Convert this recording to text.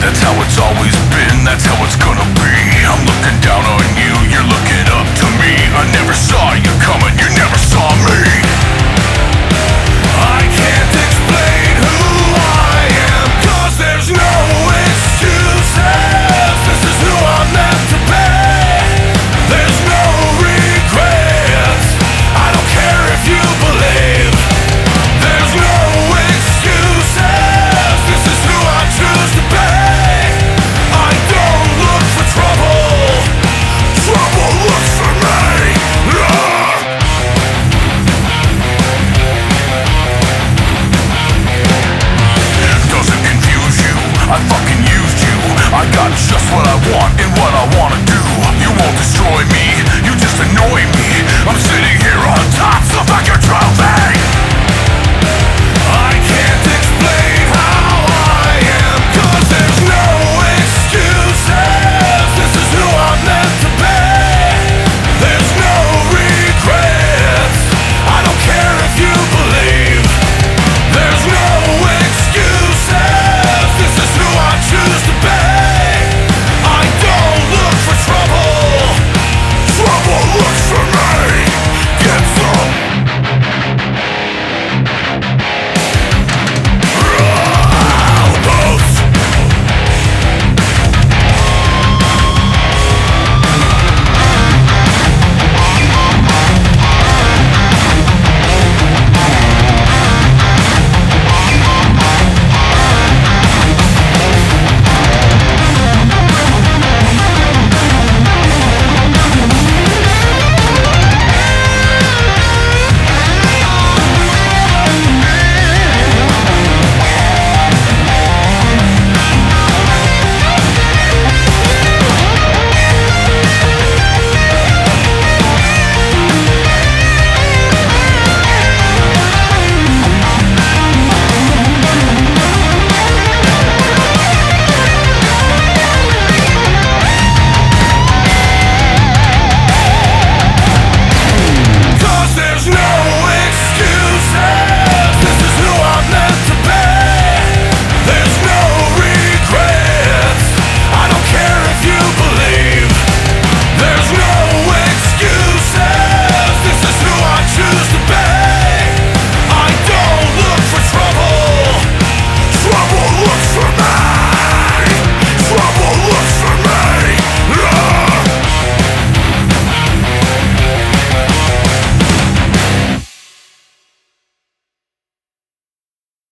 That's how it's always been, that's how it's gonna be. I'm looking down on you, you're looking up to me. I never saw you coming, you never saw me. I can't explain who I am, 'cause there's no excuses. This is who I'm meant to be. There's no regrets, I don't care if you believe. There's no excuses, this is who I choose to be. I don't look for trouble, trouble looks for me. Doesn't confuse you, I fucking used you. I got just what I want and what I wanna do. You won't destroy me, you just annoy me. I'm sitting here on top, so fuck your trophy.